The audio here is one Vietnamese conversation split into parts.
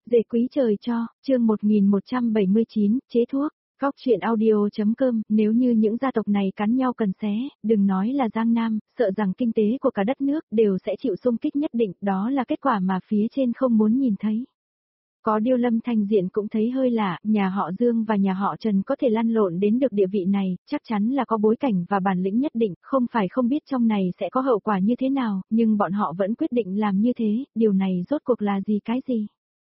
Dễ quý trời cho, chương 1179, chế thuốc, góc chuyện audio.com, nếu như những gia tộc này cắn nhau cần xé, đừng nói là Giang Nam, sợ rằng kinh tế của cả đất nước đều sẽ chịu xung kích nhất định, đó là kết quả mà phía trên không muốn nhìn thấy. Có điều Lâm Thanh Diện cũng thấy hơi lạ, nhà họ Dương và nhà họ Trần có thể lăn lộn đến được địa vị này, chắc chắn là có bối cảnh và bản lĩnh nhất định, không phải không biết trong này sẽ có hậu quả như thế nào, nhưng bọn họ vẫn quyết định làm như thế, điều này rốt cuộc là gì cái gì?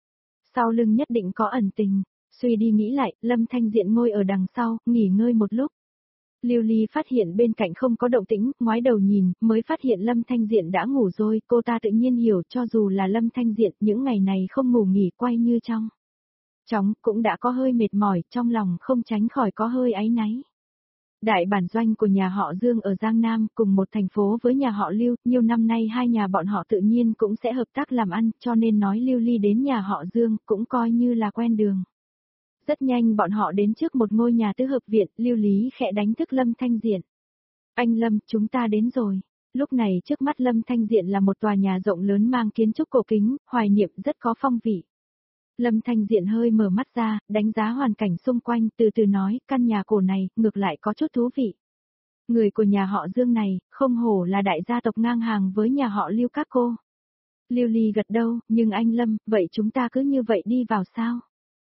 Sau lưng nhất định có ẩn tình, suy đi nghĩ lại, Lâm Thanh Diện ngồi ở đằng sau, nghỉ ngơi một lúc. Lưu Ly phát hiện bên cạnh không có động tĩnh, ngoái đầu nhìn, mới phát hiện Lâm Thanh Diện đã ngủ rồi, cô ta tự nhiên hiểu cho dù là Lâm Thanh Diện những ngày này không ngủ nghỉ quay như trong. Chóng cũng đã có hơi mệt mỏi, trong lòng không tránh khỏi có hơi áy náy. Đại bản doanh của nhà họ Dương ở Giang Nam cùng một thành phố với nhà họ Lưu, nhiều năm nay hai nhà bọn họ tự nhiên cũng sẽ hợp tác làm ăn, cho nên nói Lưu Ly đến nhà họ Dương cũng coi như là quen đường. Rất nhanh bọn họ đến trước một ngôi nhà tứ hợp viện, Lưu Lý khẽ đánh thức Lâm Thanh Diện. Anh Lâm, chúng ta đến rồi. Lúc này trước mắt Lâm Thanh Diện là một tòa nhà rộng lớn mang kiến trúc cổ kính, hoài niệm rất có phong vị. Lâm Thanh Diện hơi mở mắt ra, đánh giá hoàn cảnh xung quanh, từ từ nói, căn nhà cổ này, ngược lại có chút thú vị. Người của nhà họ Dương này, không hổ là đại gia tộc ngang hàng với nhà họ Lưu các cô. Lưu Ly gật đầu, nhưng anh Lâm, vậy chúng ta cứ như vậy đi vào sao?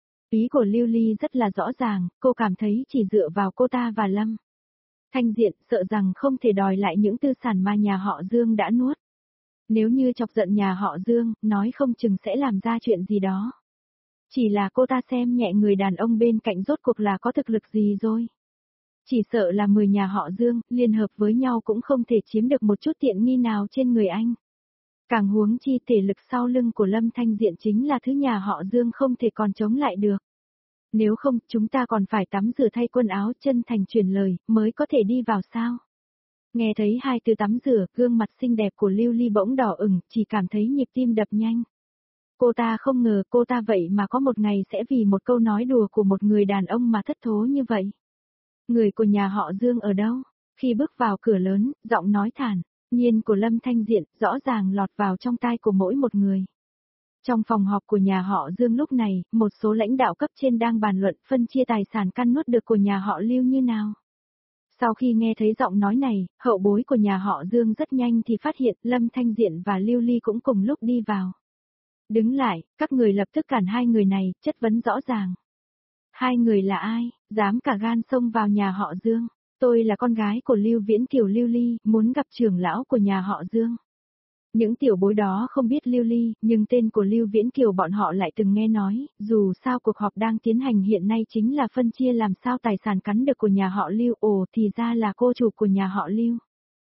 Ý của Lưu Ly rất là rõ ràng, cô cảm thấy chỉ dựa vào cô ta và Lâm Thanh Diện sợ rằng không thể đòi lại những tư sản mà nhà họ Dương đã nuốt. Nếu như chọc giận nhà họ Dương, nói không chừng sẽ làm ra chuyện gì đó. Chỉ là cô ta xem nhẹ người đàn ông bên cạnh rốt cuộc là có thực lực gì rồi. Chỉ sợ là 10 nhà họ Dương, liên hợp với nhau cũng không thể chiếm được một chút tiện nghi nào trên người anh. Càng huống chi thể lực sau lưng của Lâm Thanh Diện chính là thứ nhà họ Dương không thể còn chống lại được. Nếu không, chúng ta còn phải tắm rửa thay quần áo, chân thành truyền lời, mới có thể đi vào sao. Nghe thấy hai từ tắm rửa, gương mặt xinh đẹp của Lưu Ly bỗng đỏ ửng, chỉ cảm thấy nhịp tim đập nhanh. Cô ta không ngờ cô ta vậy mà có một ngày sẽ vì một câu nói đùa của một người đàn ông mà thất thố như vậy. Người của nhà họ Dương ở đâu? Khi bước vào cửa lớn, giọng nói thản nhiên của Lâm Thanh Diện rõ ràng lọt vào trong tai của mỗi một người. Trong phòng họp của nhà họ Dương lúc này, một số lãnh đạo cấp trên đang bàn luận phân chia tài sản căn nuốt được của nhà họ Lưu như nào. Sau khi nghe thấy giọng nói này, hậu bối của nhà họ Dương rất nhanh thì phát hiện Lâm Thanh Diện và Lưu Ly cũng cùng lúc đi vào. Đứng lại, các người lập tức cản hai người này, chất vấn rõ ràng. Hai người là ai, dám cả gan xông vào nhà họ Dương? Tôi là con gái của Lưu Viễn Kiều Lưu Ly, muốn gặp trưởng lão của nhà họ Dương. Những tiểu bối đó không biết Lưu Ly, nhưng tên của Lưu Viễn Kiều bọn họ lại từng nghe nói, dù sao cuộc họp đang tiến hành hiện nay chính là phân chia làm sao tài sản cắn được của nhà họ Lưu, ồ thì ra là cô chủ của nhà họ Lưu.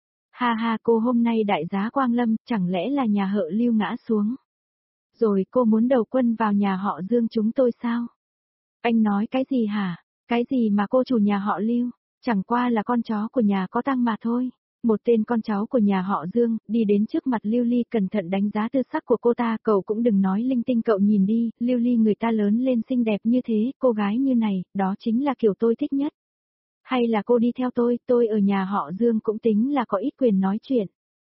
Ha ha, cô hôm nay đại giá Quang Lâm, chẳng lẽ là nhà họ Lưu ngã xuống? Rồi cô muốn đầu quân vào nhà họ Dương chúng tôi sao? Anh nói cái gì hả? Cái gì mà cô chủ nhà họ Lưu? Chẳng qua là con chó của nhà có tăng mà thôi. Một tên con cháu của nhà họ Dương, đi đến trước mặt Lưu Ly cẩn thận đánh giá tư sắc của cô ta, cậu cũng đừng nói linh tinh, cậu nhìn đi, Lưu Ly người ta lớn lên xinh đẹp như thế, cô gái như này, đó chính là kiểu tôi thích nhất. Hay là cô đi theo tôi ở nhà họ Dương cũng tính là có ít quyền nói chuyện.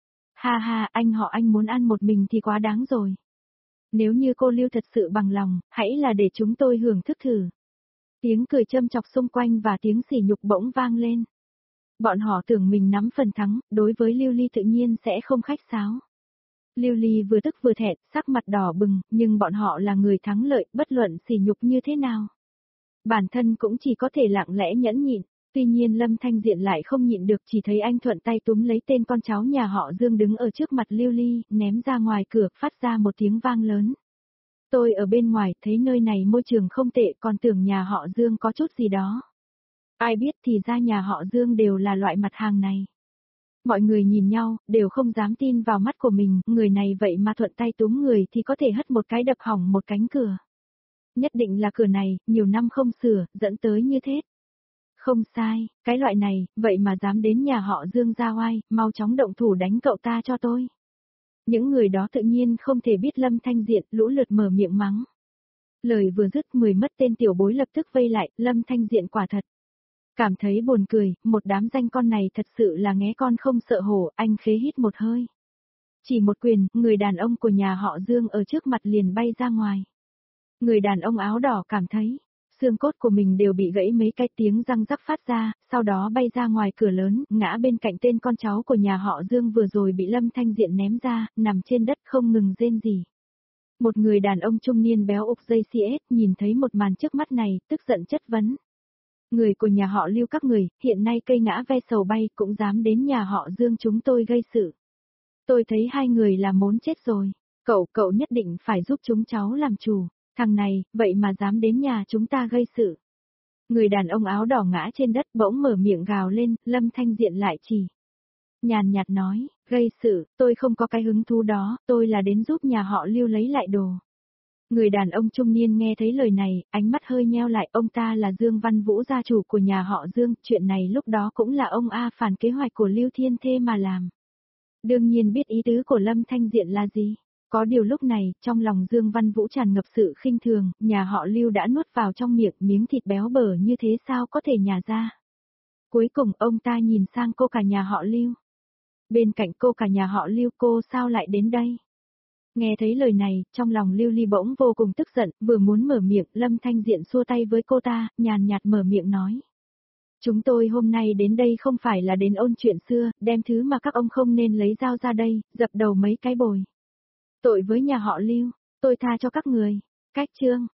Ha ha, anh muốn ăn một mình thì quá đáng rồi. Nếu như cô Lưu thật sự bằng lòng, hãy là để chúng tôi hưởng thức thử. Tiếng cười châm chọc xung quanh và tiếng sỉ nhục bỗng vang lên. Bọn họ tưởng mình nắm phần thắng, đối với Lưu Ly tự nhiên sẽ không khách sáo. Lưu Ly vừa tức vừa thẹn, sắc mặt đỏ bừng, nhưng bọn họ là người thắng lợi, bất luận sỉ nhục như thế nào. Bản thân cũng chỉ có thể lặng lẽ nhẫn nhịn, tuy nhiên Lâm Thanh Diện lại không nhịn được, chỉ thấy anh thuận tay túm lấy tên con cháu nhà họ Dương đứng ở trước mặt Lưu Ly, ném ra ngoài cửa, phát ra một tiếng vang lớn. Tôi ở bên ngoài, thấy nơi này môi trường không tệ, còn tưởng nhà họ Dương có chút gì đó. Ai biết thì ra nhà họ Dương đều là loại mặt hàng này. Mọi người nhìn nhau, đều không dám tin vào mắt của mình, người này vậy mà thuận tay túm người thì có thể hất một cái đập hỏng một cánh cửa. Nhất định là cửa này, nhiều năm không sửa, dẫn tới như thế. Không sai, cái loại này, vậy mà dám đến nhà họ Dương ra oai, mau chóng động thủ đánh cậu ta cho tôi. Những người đó tự nhiên không thể biết Lâm Thanh Diện, lũ lượt mở miệng mắng. Lời vừa dứt 10 mất tên tiểu bối lập tức vây lại, Lâm Thanh Diện quả thật. Cảm thấy buồn cười, một đám danh con này thật sự là nghé con không sợ hổ, anh khế hít một hơi. Chỉ một quyền, người đàn ông của nhà họ Dương ở trước mặt liền bay ra ngoài. Người đàn ông áo đỏ cảm thấy, xương cốt của mình đều bị gãy mấy cái, tiếng răng rắc phát ra, sau đó bay ra ngoài cửa lớn, ngã bên cạnh tên con cháu của nhà họ Dương vừa rồi bị Lâm Thanh Diện ném ra, nằm trên đất không ngừng rên rỉ. Một người đàn ông trung niên béo ục dây CS nhìn thấy một màn trước mắt này, tức giận chất vấn. Người của nhà họ Lưu các người, hiện nay cây ngã ve sầu bay cũng dám đến nhà họ Dương chúng tôi gây sự. Tôi thấy hai người là muốn chết rồi. Cậu nhất định phải giúp chúng cháu làm chủ. Thằng này, vậy mà dám đến nhà chúng ta gây sự. Người đàn ông áo đỏ ngã trên đất bỗng mở miệng gào lên, Lâm Thanh Diện lại chỉ. Nhàn nhạt nói, gây sự, tôi không có cái hứng thú đó, tôi là đến giúp nhà họ Lưu lấy lại đồ. Người đàn ông trung niên nghe thấy lời này, ánh mắt hơi nheo lại, ông ta là Dương Văn Vũ gia chủ của nhà họ Dương, chuyện này lúc đó cũng là ông A phản kế hoạch của Lưu Thiên Thê mà làm. Đương nhiên biết ý tứ của Lâm Thanh Diện là gì. Có điều lúc này, trong lòng Dương Văn Vũ tràn ngập sự khinh thường, nhà họ Lưu đã nuốt vào trong miệng miếng thịt béo bở như thế sao có thể nhả ra. Cuối cùng ông ta nhìn sang cô cả nhà họ Lưu. Bên cạnh cô cả nhà họ Lưu, cô sao lại đến đây? Nghe thấy lời này, trong lòng Lưu Ly bỗng vô cùng tức giận, vừa muốn mở miệng, Lâm Thanh Diện xua tay với cô ta, nhàn nhạt mở miệng nói. Chúng tôi hôm nay đến đây không phải là đến ôn chuyện xưa, đem thứ mà các ông không nên lấy dao ra đây, dập đầu mấy cái bồi. Tội với nhà họ Lưu, tôi tha cho các người. Cách chương